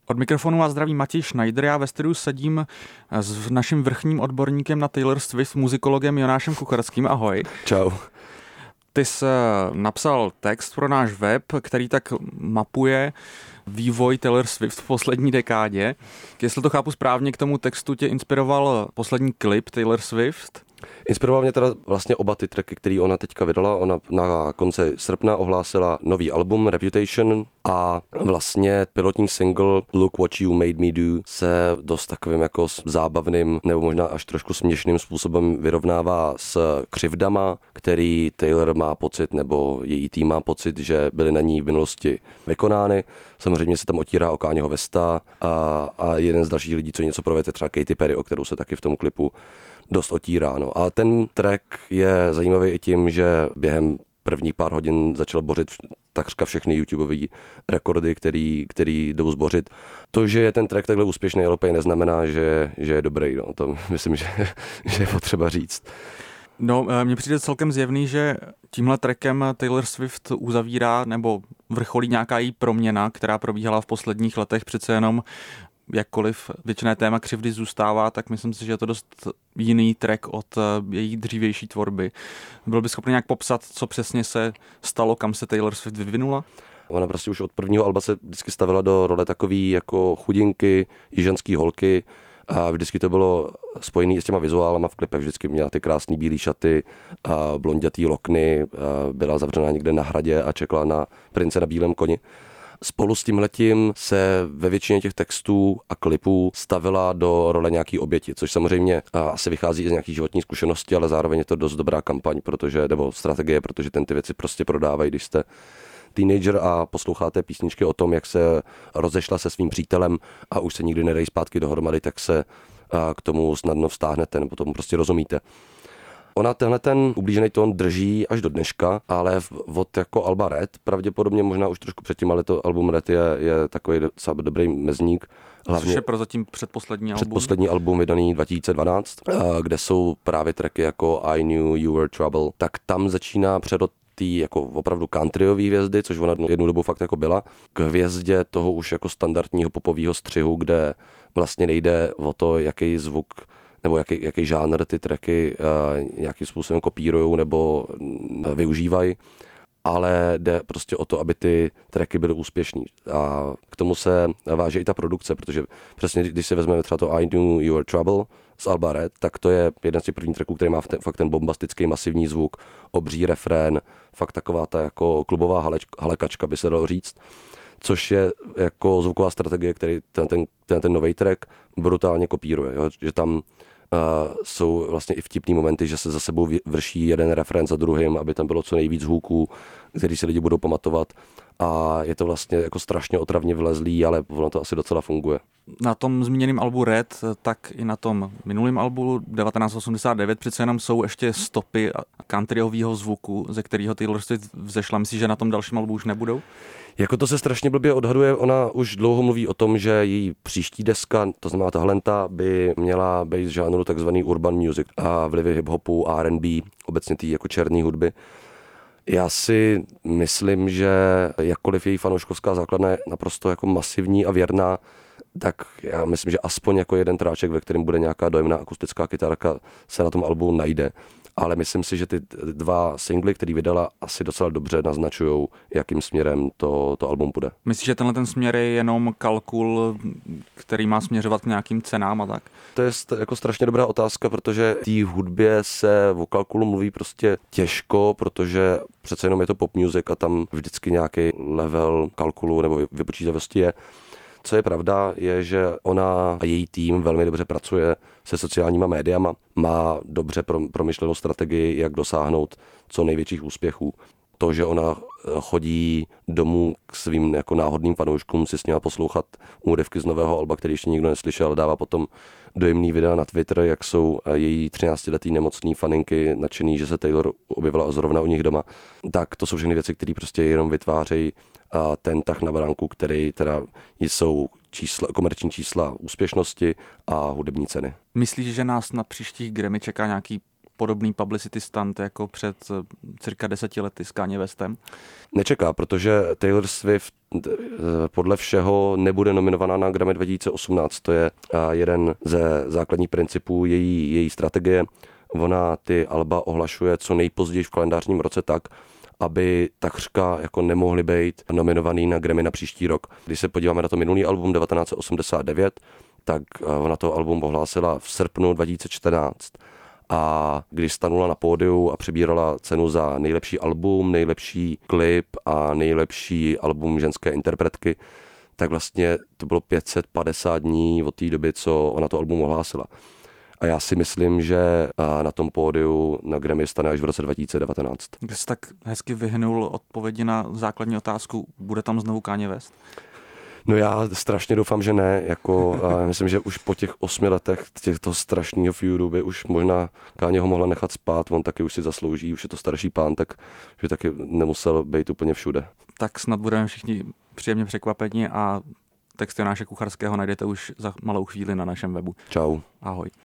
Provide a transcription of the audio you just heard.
Od mikrofonu vás zdraví Matěj Schneider, já ve studiu sedím s naším vrchním odborníkem na Taylor Swift, muzikologem Jonášem Kucharským. Ahoj. Čau. Ty jsi napsal text pro náš web, který tak mapuje vývoj Taylor Swift v poslední dekádě. Jestli to chápu správně, k tomu textu tě inspiroval poslední klip Taylor Swift? Inspiroval mě teda vlastně oba ty tracky, který ona teďka vydala. Ona na konci srpna ohlásila nový album Reputation a vlastně pilotní single Look What You Made Me Do se dost takovým jako zábavným nebo možná až trošku směšným způsobem vyrovnává s křivdama, který Taylor má pocit nebo její tým má pocit, že byly na ní v minulosti vykonány. Samozřejmě se tam otírá o Kanyeho Westa a jeden z dalších lidí, co něco provede, třeba Katy Perry, o kterou se taky v tom klipu dost otírá. No. A ten track je zajímavý i tím, že během prvních pár hodin začal bořit takřka všechny YouTubeové rekordy, který jdou zbořit. To, že je ten track takhle úspěšný, ale neznamená, že je dobrý. No. To myslím, že je potřeba říct. No, mně přijde celkem zjevný, že tímhle trackem Taylor Swift uzavírá nebo vrcholí nějaká její proměna, která probíhala v posledních letech. Přece jenom jakkoliv většiné téma křivdy zůstává, tak myslím si, že je to dost jiný track od její dřívější tvorby. Byl by schopný nějak popsat, co přesně se stalo, kam se Taylor Swift vyvinula? Ona prostě už od prvního alba se vždycky stavila do role takový jako chudinky, jižanský holky a vždycky to bylo spojené s těma vizuálama v klipech. Vždycky měla ty krásný bílé šaty, a blondětý lokny, byla zavřená někde na hradě a čekala na prince na bílém koni. Spolu s tímhletím se ve většině těch textů a klipů stavila do role nějaký oběti, což samozřejmě asi vychází z nějaký životní zkušenosti, ale zároveň je to dost dobrá kampaň, nebo strategie, protože ty věci prostě prodávají, když jste teenager a posloucháte písničky o tom, jak se rozešla se svým přítelem a už se nikdy nedají zpátky dohromady, tak se k tomu snadno vztáhnete, nebo tomu prostě rozumíte. Ona tenhle ten ublížený tón drží až do dneška, ale od jako alba Red, pravděpodobně možná už trošku předtím, ale to album Red je takový docela dobrý mezník. Hlavně což je prozatím předposlední album. Předposlední album vydaný 2012, kde jsou právě tracky jako I Knew You Were Trouble, tak tam začíná přerod tý jako opravdu countryový hvězdy, což ona jednu dobu fakt jako byla, k hvězdě toho už jako standardního popového střihu, kde vlastně nejde o to, jaký zvuk nebo jaký žánr ty tracky nějakým způsobem kopírujou nebo využívají, ale jde prostě o to, aby ty tracky byly úspěšný. A k tomu se váže i ta produkce, protože přesně když si vezmeme třeba to I Knew You Were Trouble z alba Red, tak to je jeden z těch prvních tracků, který má fakt ten bombastický masivní zvuk, obří refrén, fakt taková ta jako klubová halekačka, by se dalo říct, což je jako zvuková strategie, který ten nový track brutálně kopíruje, jo? Že tam jsou vlastně i vtipný momenty, že se za sebou vrší jeden refrén za druhým, aby tam bylo co nejvíc hůků, který si lidi budou pamatovat a je to vlastně jako strašně otravně vylezlý, ale ono to asi docela funguje. Na tom zmíněném albu Red, tak i na tom minulém albu 1989 přece jenom jsou ještě stopy countryového zvuku, ze kterého Taylor Swift vzešla. Myslíš, že na tom dalším albu už nebudou? Jako to se strašně blbě odhaduje, ona už dlouho mluví o tom, že její příští deska, to znamená tahlenta, by měla být z žánru takzvaný urban music a vlivy hip-hopu, R&B, obecně tý jako černý hudby. Já si myslím, že jakkoliv její fanouškovská základna je naprosto jako masivní a věrná, tak já myslím, že aspoň jako jeden tráček, ve kterém bude nějaká dojemná akustická kytarka, se na tom albu najde. Ale myslím si, že ty dva singly, který vydala, asi docela dobře naznačují, jakým směrem to album půjde. Myslíš, že tenhle ten směr je jenom kalkul, který má směřovat k nějakým cenám a tak? To je jako strašně dobrá otázka, protože v té hudbě se o kalkulu mluví prostě těžko, protože přece jenom je to pop music a tam vždycky nějaký level kalkulu nebo vypočítavosti je. Co je pravda, je, že ona a její tým velmi dobře pracuje se sociálníma médiama, má dobře promyšlenou strategii, jak dosáhnout co největších úspěchů. To, že ona chodí domů k svým jako náhodným fanouškům si s nimi poslouchat úryvky z nového alba, který ještě nikdo neslyšel, dává potom dojemný videa na Twitter, jak jsou její 13letý nemocný faninky nadšený, že se Taylor objevila zrovna u nich doma. Tak to jsou všechny věci, které prostě jenom vytvářejí ten tah na baránku, který teda jsou komerční čísla úspěšnosti a hudební ceny. Myslíš, že nás na příštích Grammy čeká nějaký podobný publicity stunt jako před cirka 10 lety s Kanye Westem? Nečeká, protože Taylor Swift podle všeho nebude nominovaná na Grammy 2018. To je jeden ze základních principů její strategie. Ona ty alba ohlašuje co nejpozději v kalendářním roce tak, aby takřka jako nemohli být nominovaný na Grammy na příští rok. Když se podíváme na to minulý album 1989, tak ona to album ohlásila v srpnu 2014. A když stanula na pódiu a přebírala cenu za nejlepší album, nejlepší klip a nejlepší album ženské interpretky, tak vlastně to bylo 550 dní od té doby, co ona to album ohlásila. A já si myslím, že na tom pódiu na Grammy stane až v roce 2019. Když jsi tak hezky vyhnul odpovědi na základní otázku, bude tam znovu Kanye West? No já strašně doufám, že ne. Myslím, že už po těch 8 letech toho strašného feudu by už možná Kanye ho mohla nechat spát. On taky už si zaslouží, už je to starší pán, tak že taky nemusel být úplně všude. Tak snad budeme všichni příjemně překvapeni a text Jonáše Kucharského najdete už za malou chvíli na našem webu. Čau. Ahoj.